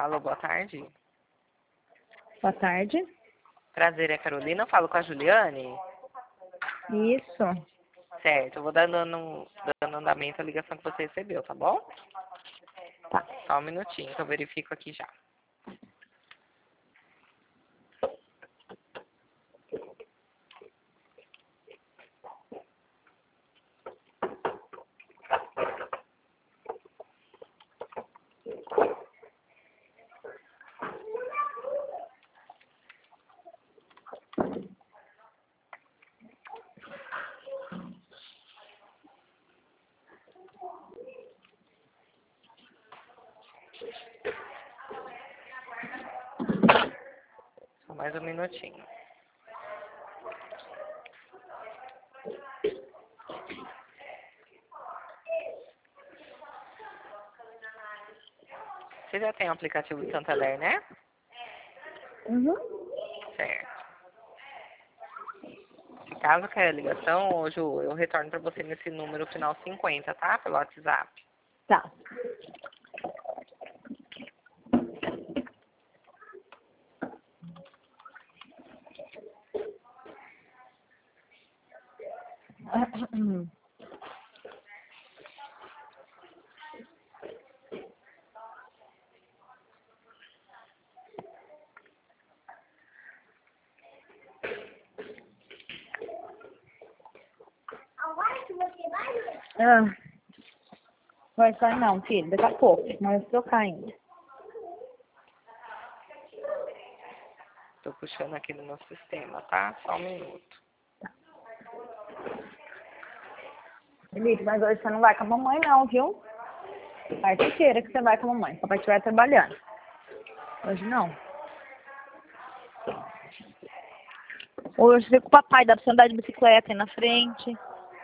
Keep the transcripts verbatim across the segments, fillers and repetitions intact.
Alô, boa tarde. Boa tarde. Prazer, é Carolina. Eu falo com a Juliane. Isso. Certo, eu vou dando, dando andamento à ligação que você recebeu, tá bom? Tá. Só um minutinho que eu verifico aqui já. Só mais um minutinho. Você já tem o aplicativo do Santander, né? Uhum. Certo. Se caso queira a ligação, ô, Ju, eu retorno para você nesse número final cinquenta, tá? Pelo WhatsApp. Tá. Ah, vai sair não, filho. Daqui a pouco. Mas eu tô ainda. Tô puxando aqui no meu sistema, tá? Só um minuto. Felipe, mas hoje você não vai com a mamãe não, viu? Quarta-feira que você vai com a mamãe. Papai estiver trabalhando. Hoje não. Hoje você fica com o papai, dá pra você andar de bicicleta aí na frente.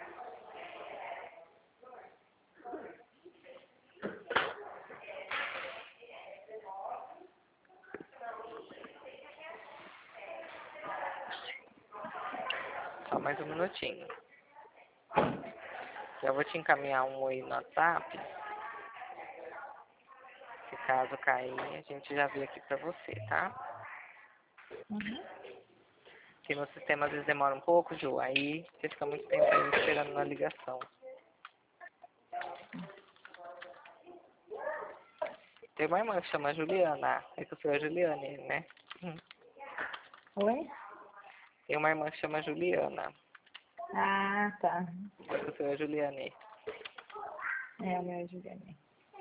Só mais um minutinho. Eu vou te encaminhar um oi no WhatsApp. Se caso cair, a gente já vê aqui pra você, tá? Uhum. Porque no sistema às vezes demora um pouco, Ju. Aí você fica muito tempo aí esperando na ligação. Tem uma irmã que chama Juliana. É que eu sou a Juliane, né? Hum. Oi? Tem uma irmã que chama Juliana. Ah, tá. É que eu sou a Juliane. É, o meu é Juliane.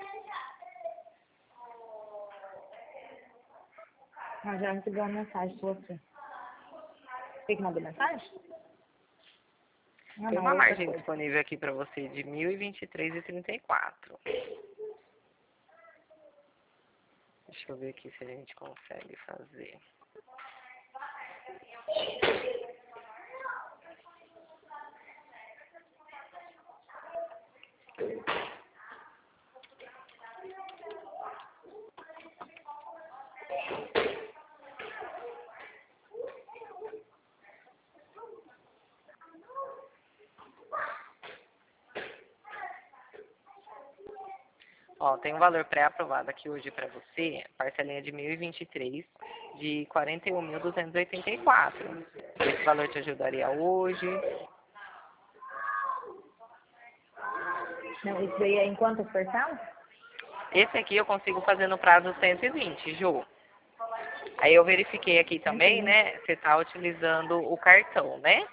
Ah, já recebi uma mensagem de você. Tem que mandar mensagem? Ah, Tem não, uma é outra margem coisa. disponível aqui pra você de mil e vinte e três e trinta e quatro. Deixa eu ver aqui se a gente consegue fazer. Ó, tem um valor pré-aprovado aqui hoje pra você, parcelinha de mil e vinte e três, de quarenta e um mil duzentos e oitenta e quatro. Esse valor te ajudaria hoje. Não, isso daí é em quantas parcelas? Esse aqui eu consigo fazer no prazo cento e vinte, Ju. Aí eu verifiquei aqui também, cento e vinte. né? Você tá utilizando o cartão, né?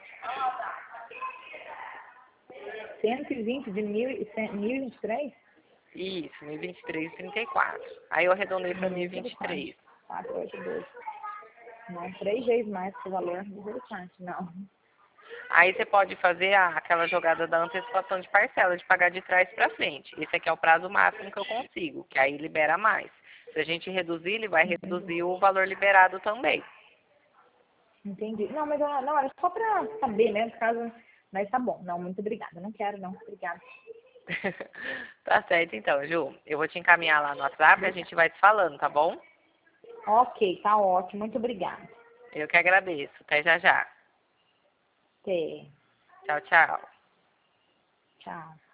cento e vinte de mil e cem- mil e vinte e três? Isso, mil e vinte e três e trinta e quatro. Aí eu arredondei para mil e vinte e Misericórdia. três. quatro, oito, doze. Não, três vezes mais que o valor. Misericórdia, não. Aí você pode fazer a- aquela jogada da antecipação de parcela, de pagar de trás para frente. Esse aqui é o prazo máximo que eu consigo, que aí libera mais. Se a gente reduzir, ele vai Entendi. reduzir o valor liberado também. Entendi. Não, mas eu- não, era só pra saber, né? Caso. Mas tá bom. Não, muito obrigada. Não quero, não. Obrigada. Tá certo então, Ju. Eu vou te encaminhar lá no WhatsApp e a gente vai te falando, tá bom? Ok, tá ótimo. Muito obrigada. Eu que agradeço. Até já já. Até. Tchau, tchau. Tchau.